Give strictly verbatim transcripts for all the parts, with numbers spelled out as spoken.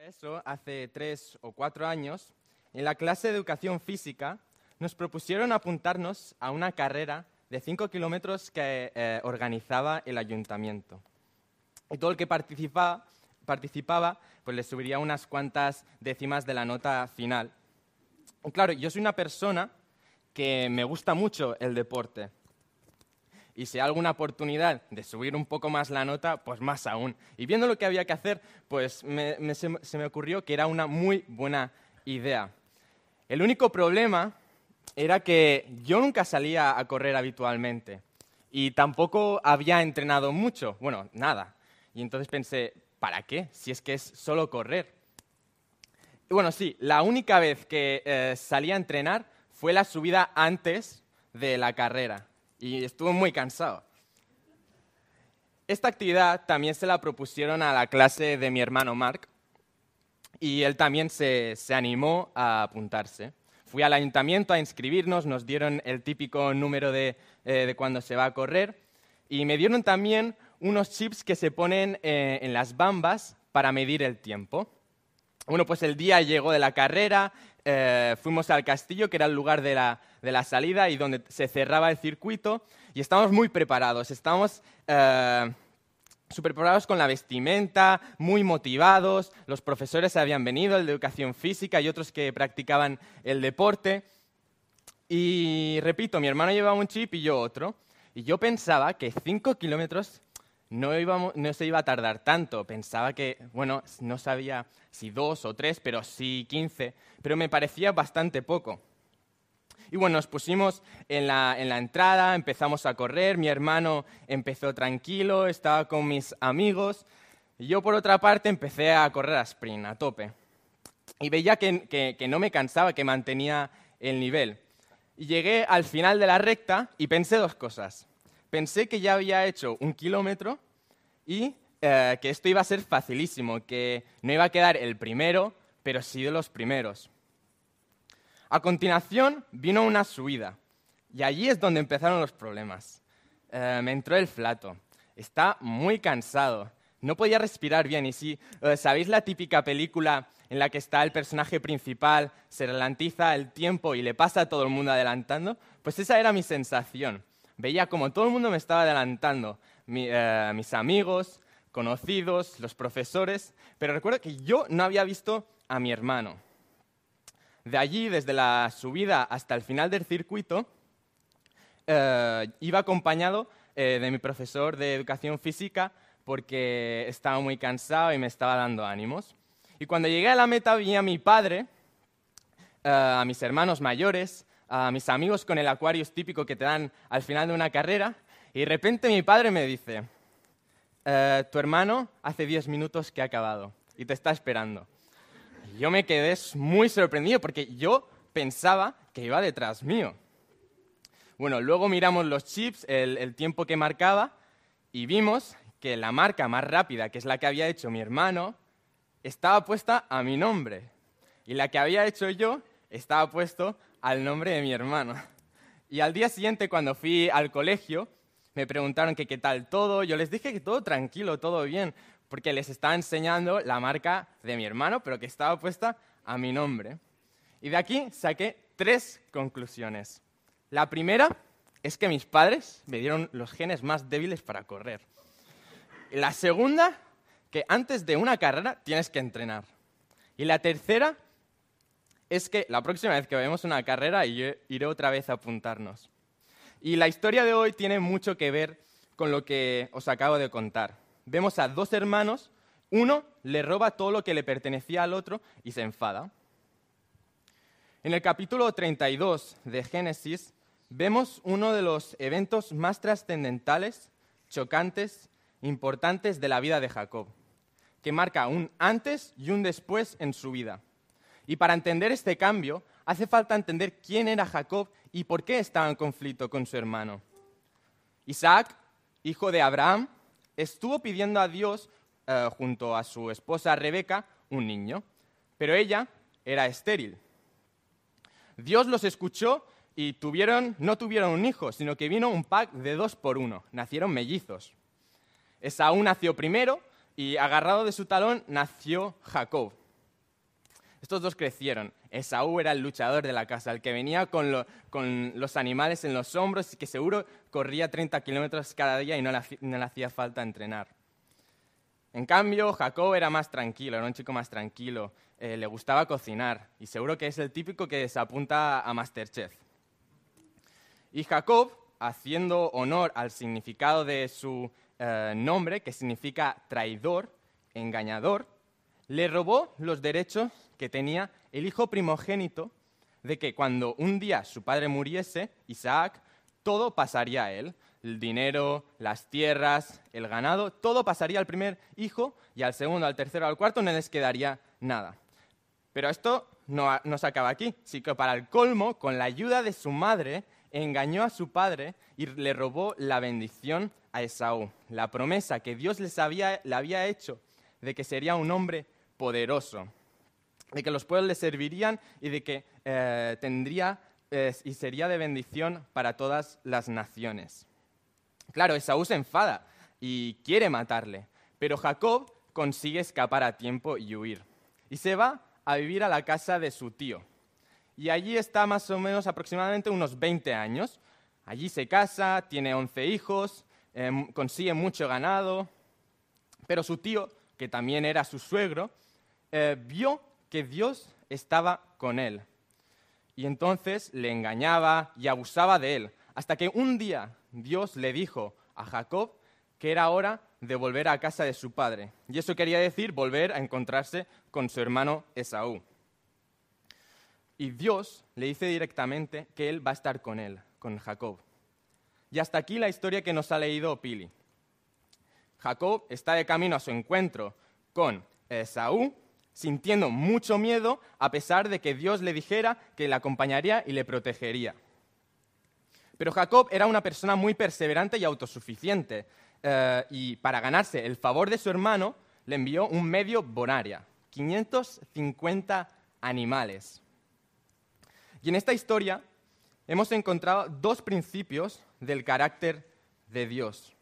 Eso, hace tres o cuatro años, en la clase de educación física, nos propusieron apuntarnos a una carrera de cinco kilómetros que eh, organizaba el ayuntamiento. Y todo el que participa, participaba pues le subiría unas cuantas décimas de la nota final. Y claro, yo soy una persona que me gusta mucho el deporte. Y si hay alguna oportunidad de subir un poco más la nota, pues más aún. Y viendo lo que había que hacer, pues me, me, se, se me ocurrió que era una muy buena idea. El único problema era que yo nunca salía a correr habitualmente y tampoco había entrenado mucho, bueno, nada. Y entonces pensé, ¿para qué? Si es que es solo correr. Y bueno, sí, la única vez que eh, salí a entrenar fue la subida antes de la carrera. Y estuve muy cansado. Esta actividad también se la propusieron a la clase de mi hermano Marc y él también se, se animó a apuntarse. Fui al ayuntamiento a inscribirnos, nos dieron el típico número de, eh, de cuando se va a correr y me dieron también unos chips que se ponen eh, en las bambas para medir el tiempo. Bueno, pues el día llegó de la carrera, eh, fuimos al castillo, que era el lugar de la, de la salida y donde se cerraba el circuito, y estábamos muy preparados, estábamos eh, súper preparados con la vestimenta, muy motivados, los profesores habían venido, el de educación física y otros que practicaban el deporte. Y repito, mi hermano llevaba un chip y yo otro, y yo pensaba que cinco kilómetros no, íbamos, no se iba a tardar tanto. Pensaba que, bueno, no sabía si dos o tres, pero sí quince, pero me parecía bastante poco. Y bueno, nos pusimos en la, en la entrada, empezamos a correr, mi hermano empezó tranquilo, estaba con mis amigos, y yo por otra parte empecé a correr a sprint, a tope. Y veía que, que, que no me cansaba, que mantenía el nivel. Y llegué al final de la recta y pensé dos cosas. Pensé que ya había hecho un kilómetro y eh, que esto iba a ser facilísimo, que no iba a quedar el primero, pero sí de los primeros. A continuación vino una subida y allí es donde empezaron los problemas. Eh, me entró el flato. Estaba muy cansado. No podía respirar bien. Y si eh, sabéis la típica película en la que está el personaje principal, se ralentiza el tiempo y le pasa a todo el mundo adelantando, pues esa era mi sensación. Veía como todo el mundo me estaba adelantando, Mi, eh, mis amigos, conocidos, los profesores, pero recuerdo que yo no había visto a mi hermano. De allí, desde la subida hasta el final del circuito, eh, iba acompañado eh, de mi profesor de educación física porque estaba muy cansado y me estaba dando ánimos. Y cuando llegué a la meta vi a mi padre, eh, a mis hermanos mayores, a mis amigos con el Aquarius típico que te dan al final de una carrera, y de repente mi padre me dice, eh, tu hermano hace diez minutos que ha acabado y te está esperando. Y yo me quedé muy sorprendido porque yo pensaba que iba detrás mío. Bueno, luego miramos los chips, el, el tiempo que marcaba, y vimos que la marca más rápida, que es la que había hecho mi hermano, estaba puesta a mi nombre. Y la que había hecho yo estaba puesto al nombre de mi hermano. Y al día siguiente, cuando fui al colegio, me preguntaron que qué tal todo. Yo les dije que todo tranquilo, todo bien, porque les estaba enseñando la marca de mi hermano, pero que estaba puesta a mi nombre. Y de aquí saqué tres conclusiones. La primera es que mis padres me dieron los genes más débiles para correr. Y la segunda, que antes de una carrera tienes que entrenar. Y la tercera es que la próxima vez que veamos una carrera iré otra vez a apuntarnos. Y la historia de hoy tiene mucho que ver con lo que os acabo de contar. Vemos a dos hermanos, uno le roba todo lo que le pertenecía al otro y se enfada. En el capítulo treinta y dos de Génesis vemos uno de los eventos más trascendentales, chocantes, importantes de la vida de Jacob, que marca un antes y un después en su vida. Y para entender este cambio, hace falta entender quién era Jacob y por qué estaba en conflicto con su hermano. Isaac, hijo de Abraham, estuvo pidiendo a Dios, eh, junto a su esposa Rebeca, un niño, pero ella era estéril. Dios los escuchó y tuvieron, no tuvieron un hijo, sino que vino un pack de dos por uno, nacieron mellizos. Esaú nació primero y agarrado de su talón nació Jacob. Estos dos crecieron. Esaú era el luchador de la casa, el que venía con, lo, con los animales en los hombros y que seguro corría treinta kilómetros cada día y no le, no le hacía falta entrenar. En cambio, Jacob era más tranquilo, era un chico más tranquilo, eh, le gustaba cocinar y seguro que es el típico que se apunta a MasterChef. Y Jacob, haciendo honor al significado de su eh, nombre, que significa traidor, engañador, le robó los derechos que tenía el hijo primogénito de que cuando un día su padre muriese, Isaac, todo pasaría a él. El dinero, las tierras, el ganado, todo pasaría al primer hijo y al segundo, al tercero, al cuarto no les quedaría nada. Pero esto no, no se acaba aquí, sino que para el colmo, con la ayuda de su madre, engañó a su padre y le robó la bendición a Esaú, la promesa que Dios les había, le había hecho de que sería un hombre poderoso, de que los pueblos le servirían y de que eh, tendría eh, y sería de bendición para todas las naciones. Claro, Esaú se enfada y quiere matarle, pero Jacob consigue escapar a tiempo y huir. Y se va a vivir a la casa de su tío. Y allí está más o menos aproximadamente unos veinte años. Allí se casa, tiene once hijos, eh, consigue mucho ganado, pero su tío, que también era su suegro, eh, vio que Dios estaba con él. Y entonces le engañaba y abusaba de él, hasta que un día Dios le dijo a Jacob que era hora de volver a casa de su padre. Y eso quería decir volver a encontrarse con su hermano Esaú. Y Dios le dice directamente que él va a estar con él, con Jacob. Y hasta aquí la historia que nos ha leído Pili. Jacob está de camino a su encuentro con Esaú, sintiendo mucho miedo a pesar de que Dios le dijera que le acompañaría y le protegería. Pero Jacob era una persona muy perseverante y autosuficiente, eh, y para ganarse el favor de su hermano le envió un medio bonaria, quinientos cincuenta animales. Y en esta historia hemos encontrado dos principios del carácter de Dios.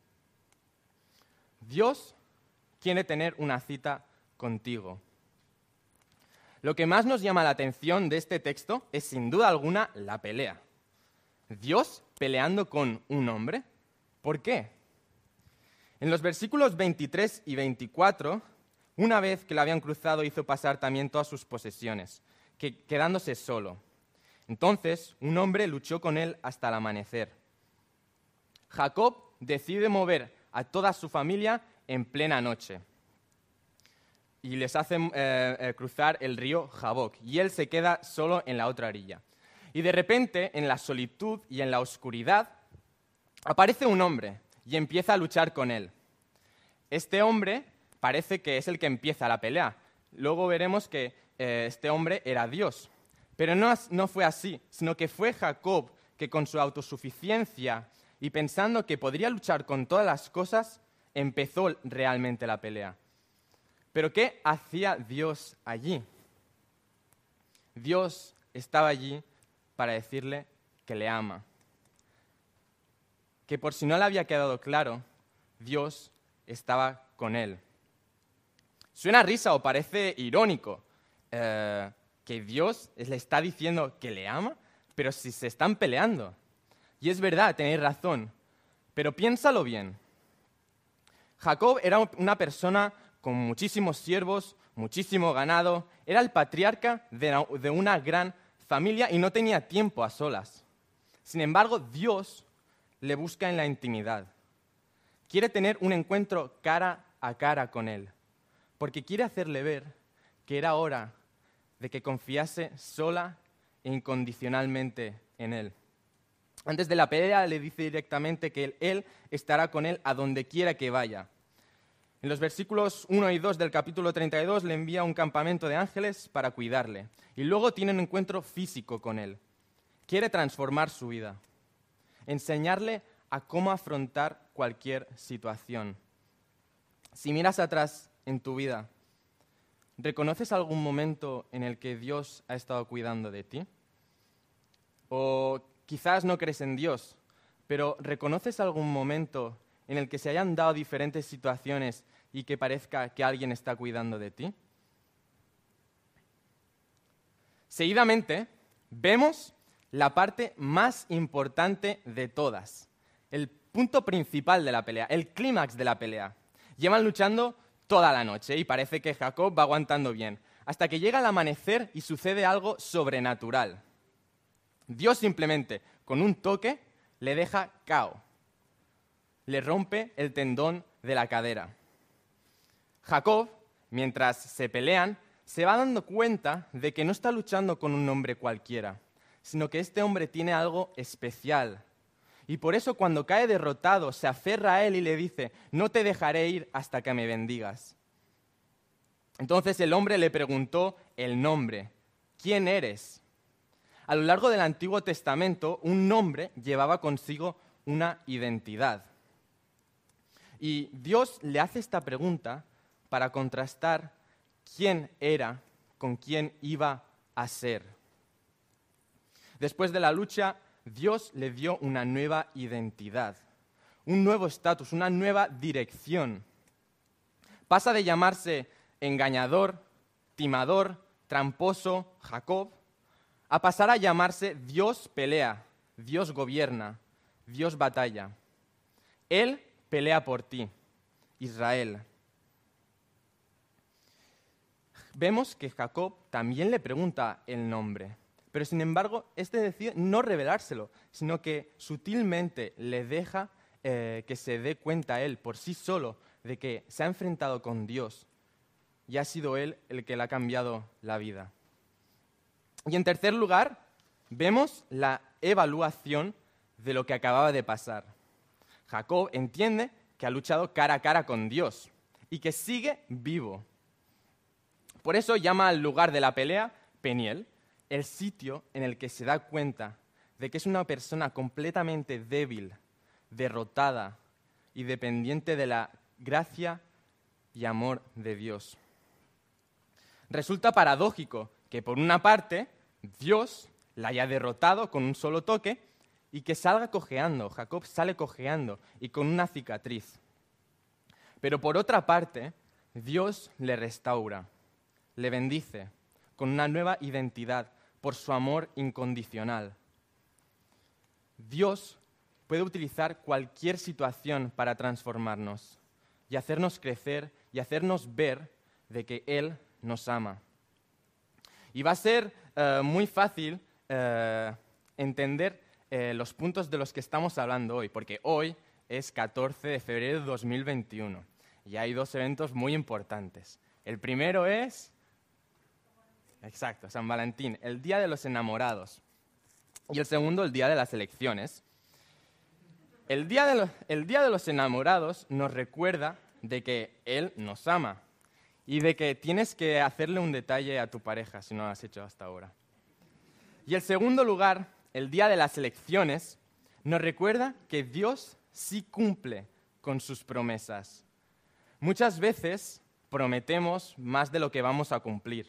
Dios quiere tener una cita contigo. Lo que más nos llama la atención de este texto es sin duda alguna la pelea. Dios peleando con un hombre. ¿Por qué? En los versículos veintitrés y veinticuatro, una vez que lo habían cruzado, hizo pasar también todas sus posesiones, que, quedándose solo. Entonces, un hombre luchó con él hasta el amanecer. Jacob decide mover a toda su familia en plena noche y les hace eh, eh, cruzar el río Jaboc, y él se queda solo en la otra orilla. Y de repente, en la solitud y en la oscuridad, aparece un hombre y empieza a luchar con él. Este hombre parece que es el que empieza la pelea. Luego veremos que eh, este hombre era Dios. Pero no, no fue así, sino que fue Jacob que con su autosuficiencia y pensando que podría luchar con todas las cosas, empezó realmente la pelea. ¿Pero qué hacía Dios allí? Dios estaba allí para decirle que le ama. Que por si no le había quedado claro, Dios estaba con él. Suena risa o parece irónico eh, que Dios le está diciendo que le ama, pero si se están peleando. Y es verdad, tenéis razón, pero piénsalo bien. Jacob era una persona con muchísimos siervos, muchísimo ganado, era el patriarca de una gran familia y no tenía tiempo a solas. Sin embargo, Dios le busca en la intimidad. Quiere tener un encuentro cara a cara con él, porque quiere hacerle ver que era hora de que confiase sola e incondicionalmente en él. Antes de la pelea le dice directamente que él, él estará con él a donde quiera que vaya. En los versículos uno y dos del capítulo treinta y dos le envía un campamento de ángeles para cuidarle. Y luego tiene un encuentro físico con él. Quiere transformar su vida, enseñarle a cómo afrontar cualquier situación. Si miras atrás en tu vida, ¿reconoces algún momento en el que Dios ha estado cuidando de ti? O quizás no crees en Dios, pero ¿reconoces algún momento en el que se hayan dado diferentes situaciones y que parezca que alguien está cuidando de ti? Seguidamente, vemos la parte más importante de todas, el punto principal de la pelea, el clímax de la pelea. Llevan luchando toda la noche y parece que Jacob va aguantando bien, hasta que llega el amanecer y sucede algo sobrenatural. Dios simplemente, con un toque, le deja cao, le rompe el tendón de la cadera. Jacob, mientras se pelean, se va dando cuenta de que no está luchando con un hombre cualquiera, sino que este hombre tiene algo especial. Y por eso cuando cae derrotado, se aferra a él y le dice, no te dejaré ir hasta que me bendigas. Entonces el hombre le preguntó el nombre, ¿quién eres? A lo largo del Antiguo Testamento, un nombre llevaba consigo una identidad. Y Dios le hace esta pregunta para contrastar quién era con quién iba a ser. Después de la lucha, Dios le dio una nueva identidad, un nuevo estatus, una nueva dirección. Pasa de llamarse engañador, timador, tramposo, Jacob, a pasar a llamarse Dios pelea, Dios gobierna, Dios batalla. Él pelea por ti, Israel. Vemos que Jacob también le pregunta el nombre, pero sin embargo, este decide no revelárselo, sino que sutilmente le deja eh, que se dé cuenta él por sí solo de que se ha enfrentado con Dios y ha sido él el que le ha cambiado la vida. Y en tercer lugar, vemos la evaluación de lo que acababa de pasar. Jacob entiende que ha luchado cara a cara con Dios y que sigue vivo. Por eso llama al lugar de la pelea Peniel, el sitio en el que se da cuenta de que es una persona completamente débil, derrotada y dependiente de la gracia y amor de Dios. Resulta paradójico que por una parte Dios la haya derrotado con un solo toque y que salga cojeando, Jacob sale cojeando y con una cicatriz. Pero por otra parte, Dios le restaura, le bendice con una nueva identidad por su amor incondicional. Dios puede utilizar cualquier situación para transformarnos y hacernos crecer y hacernos ver de que Él nos ama. Y va a ser uh, muy fácil uh, entender uh, los puntos de los que estamos hablando hoy, porque hoy es catorce de febrero de dos mil veintiuno y hay dos eventos muy importantes. El primero es, exacto, San Valentín, el Día de los Enamorados, y el segundo, el Día de las Elecciones. El Día de, lo, el Día de los Enamorados nos recuerda de que Él nos ama y de que tienes que hacerle un detalle a tu pareja si no lo has hecho hasta ahora. Y el segundo lugar, el Día de las Elecciones, nos recuerda que Dios sí cumple con sus promesas. Muchas veces prometemos más de lo que vamos a cumplir.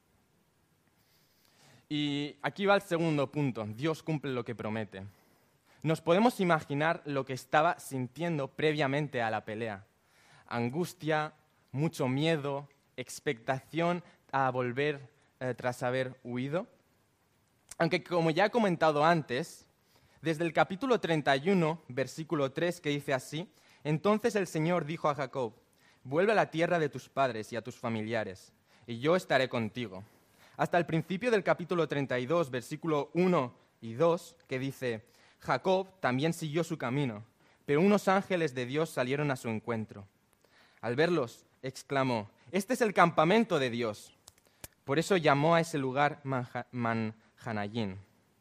Y aquí va el segundo punto, Dios cumple lo que promete. Nos podemos imaginar lo que estaba sintiendo previamente a la pelea. Angustia, mucho miedo, expectación a volver eh, tras haber huido. Aunque como ya he comentado antes, desde el capítulo treinta y uno, versículo tres, que dice así, entonces el Señor dijo a Jacob, vuelve a la tierra de tus padres y a tus familiares, y yo estaré contigo. Hasta el principio del capítulo treinta y dos, versículo uno y dos, que dice, Jacob también siguió su camino, pero unos ángeles de Dios salieron a su encuentro. Al verlos, exclamó, este es el campamento de Dios. Por eso llamó a ese lugar Manhanayín.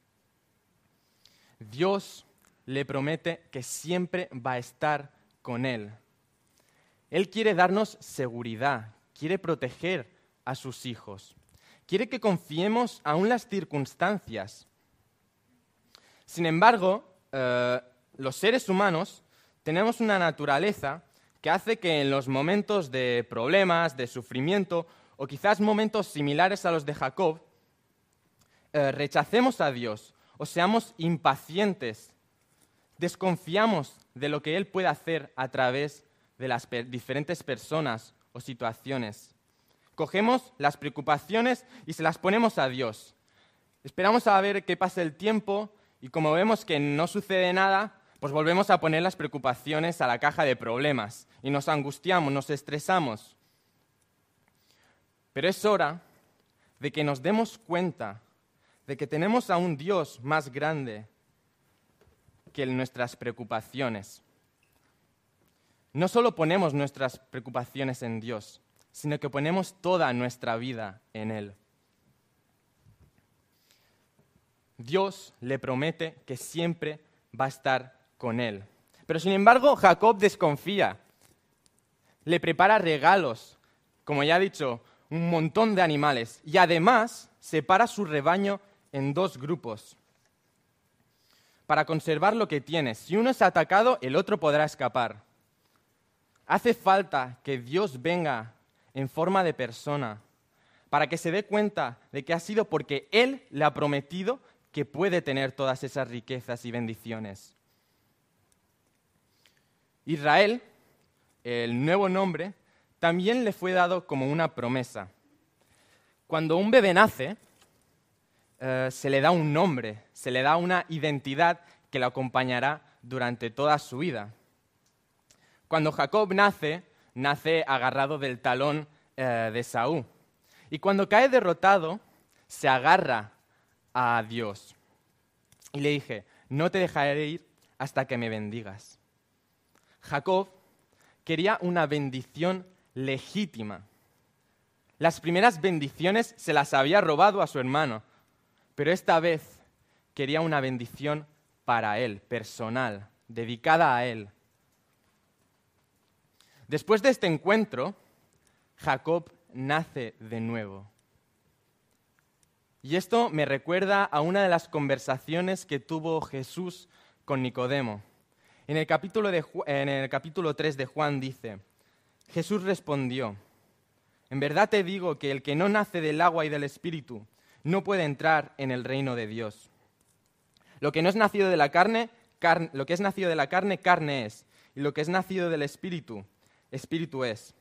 Dios le promete que siempre va a estar con él. Él quiere darnos seguridad, quiere proteger a sus hijos. Quiere que confiemos aún las circunstancias. Sin embargo, eh, los seres humanos tenemos una naturaleza que hace que en los momentos de problemas, de sufrimiento, o quizás momentos similares a los de Jacob, eh, rechacemos a Dios o seamos impacientes, desconfiamos de lo que Él puede hacer a través de las pe- diferentes personas o situaciones. Cogemos las preocupaciones y se las ponemos a Dios. Esperamos a ver qué pasa el tiempo y como vemos que no sucede nada, pues volvemos a poner las preocupaciones a la caja de problemas y nos angustiamos, nos estresamos. Pero es hora de que nos demos cuenta de que tenemos a un Dios más grande que nuestras preocupaciones. No solo ponemos nuestras preocupaciones en Dios, sino que ponemos toda nuestra vida en Él. Dios le promete que siempre va a estar con él. Pero sin embargo, Jacob desconfía. Le prepara regalos, como ya he dicho, un montón de animales. Y además separa su rebaño en dos grupos para conservar lo que tiene. Si uno es atacado, el otro podrá escapar. Hace falta que Dios venga en forma de persona para que se dé cuenta de que ha sido porque Él le ha prometido que puede tener todas esas riquezas y bendiciones. Israel, el nuevo nombre, también le fue dado como una promesa. Cuando un bebé nace, eh, se le da un nombre, se le da una identidad que lo acompañará durante toda su vida. Cuando Jacob nace, nace agarrado del talón eh, de Esaú. Y cuando cae derrotado, se agarra a Dios. Y le dije, no te dejaré ir hasta que me bendigas. Jacob quería una bendición legítima. Las primeras bendiciones se las había robado a su hermano, pero esta vez quería una bendición para él, personal, dedicada a él. Después de este encuentro, Jacob nace de nuevo. Y esto me recuerda a una de las conversaciones que tuvo Jesús con Nicodemo. En el capítulo, de, en el capítulo tres de Juan dice, Jesús respondió, en verdad te digo que el que no nace del agua y del Espíritu no puede entrar en el reino de Dios. Lo que no es nacido de la carne, carne, lo que es nacido de la carne, carne es, y lo que es nacido del Espíritu, Espíritu es.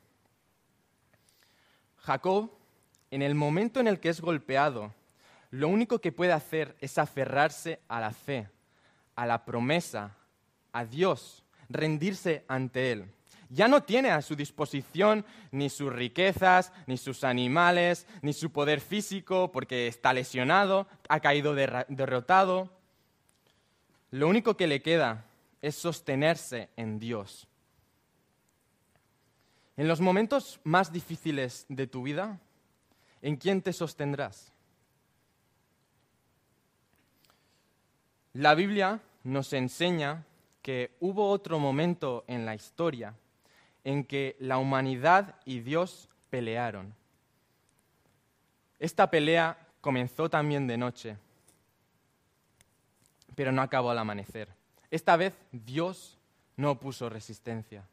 Jacob, en el momento en el que es golpeado, lo único que puede hacer es aferrarse a la fe, a la promesa, a Dios, rendirse ante Él. Ya no tiene a su disposición ni sus riquezas, ni sus animales, ni su poder físico, porque está lesionado, ha caído derra- derrotado. Lo único que le queda es sostenerse en Dios. En los momentos más difíciles de tu vida, ¿en quién te sostendrás? La Biblia nos enseña que hubo otro momento en la historia en que la humanidad y Dios pelearon. Esta pelea comenzó también de noche, pero no acabó al amanecer. Esta vez Dios no opuso resistencia.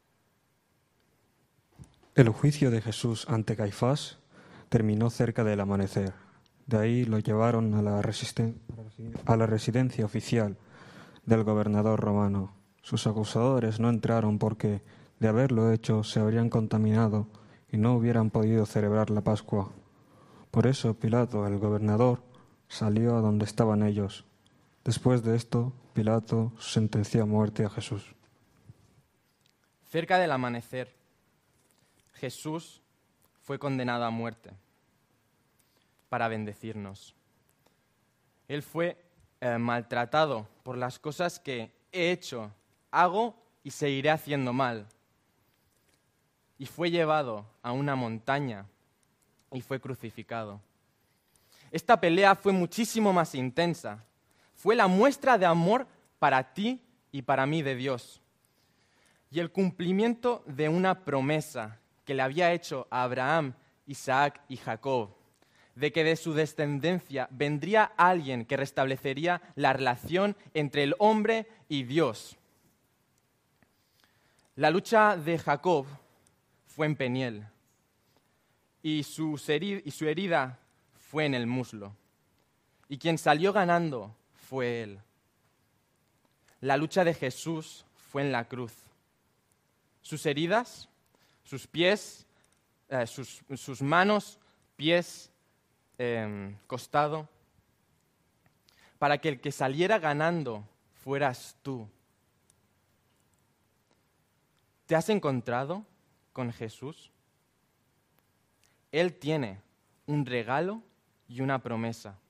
El juicio de Jesús ante Caifás terminó cerca del amanecer. De ahí lo llevaron a la, resisten- a la residencia oficial del gobernador romano. Sus acusadores no entraron porque, de haberlo hecho, se habrían contaminado y no hubieran podido celebrar la Pascua. Por eso Pilato, el gobernador, salió a donde estaban ellos. Después de esto, Pilato sentenció a muerte a Jesús. Cerca del amanecer, Jesús fue condenado a muerte para bendecirnos. Él fue eh, maltratado por las cosas que he hecho, hago y seguiré haciendo mal. Y fue llevado a una montaña y fue crucificado. Esta pelea fue muchísimo más intensa. Fue la muestra de amor para ti y para mí de Dios. Y el cumplimiento de una promesa que le había hecho a Abraham, Isaac y Jacob, de que de su descendencia vendría alguien que restablecería la relación entre el hombre y Dios. La lucha de Jacob fue en Peniel y su, heri- y su herida fue en el muslo. Y quien salió ganando fue él. La lucha de Jesús fue en la cruz. Sus heridas, sus pies, eh, sus, sus manos, pies, eh, costado, para que el que saliera ganando fueras tú. ¿Te has encontrado con Jesús? Él tiene un regalo y una promesa.